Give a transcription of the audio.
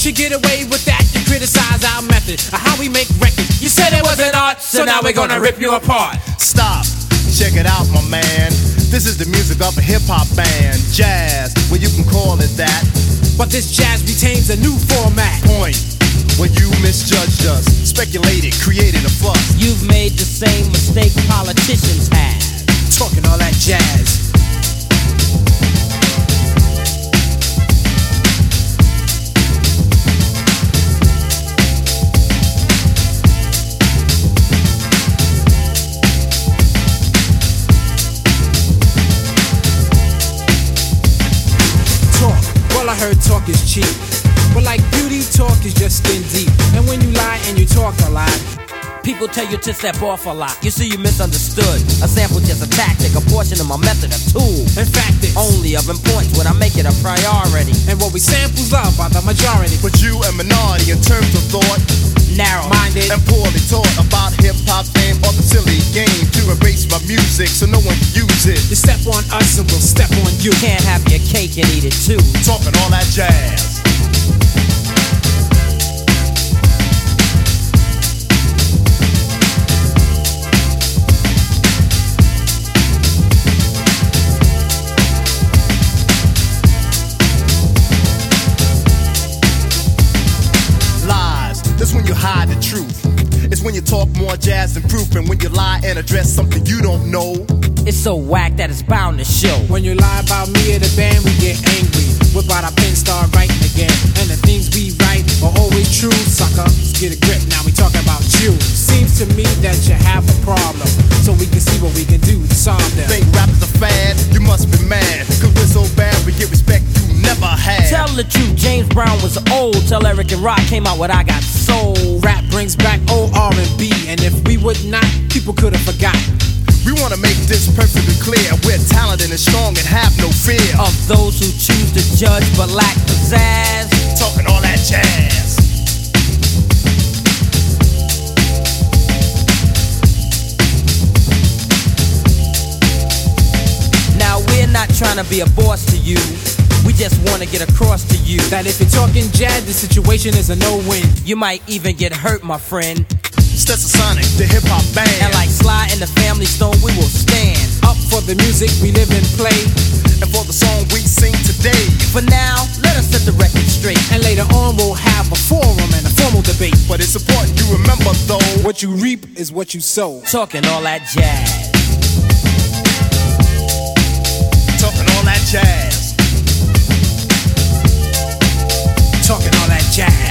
you get away with that? You criticize our method of how we make records. You said it wasn't art, so now we're gonna rip you apart. Stop, check it out, my man. This is the music of a hip-hop band. Jazz, well you can call it that. But this jazz retains a new format. Point, when you misjudged us, speculated, created a fuss. You've made the same mistake politicians have. Talking all that jazz. I heard talk is cheap, but like beauty, talk is just skin deep. And when you lie and you talk a lot, people tell you to step off a lot. You see, you misunderstood. A sample just a tactic, a portion of my method, a tool. In fact, it's only of importance when I make it a priority. And what we sample's loved by the majority. But you a minority in terms of thought, narrow-minded and poorly taught about hip-hop fame or the silly game to erase my music so no one can use it. You step on us and we'll step on you. Can't have your cake and eat it too. Talking all that jazz. That's when you hide the truth. It's when you talk more jazz than proof, and when you lie and address something you don't know. It's so whack that it's bound to show. When you lie about me or the band, we get angry. Whip out our pen, start writing again. And the things we write are always true, sucker. Let's get a grip, now we talking about you. Seems to me that you have a problem, so we can see what we can do to solve them. Think rap is a fad? You must be mad, cause we're so bad we get respect you never had. Tell the truth, James Brown was old. Tell Eric and Rock came out with I Got Soul. Rap brings back old R&B, and if we would not, people could have forgotten. We want to make this perfectly clear. We're talented and strong and have no fear of those who choose to judge but lack pizzazz. Talking all that jazz. Now we're not trying to be a boss to you. We just want to get across to you that if you're talking jazz, the situation is a no-win. You might even get hurt, my friend. Stetsasonic, the hip-hop band. And like Sly and the Family Stone, we will stand up for the music we live and play, and for the song we sing today. For now, let us set the record straight, and later on we'll have a forum and a formal debate. But it's important you remember though, what you reap is what you sow. Talking all that jazz. Talking all that jazz. Talking all that jazz.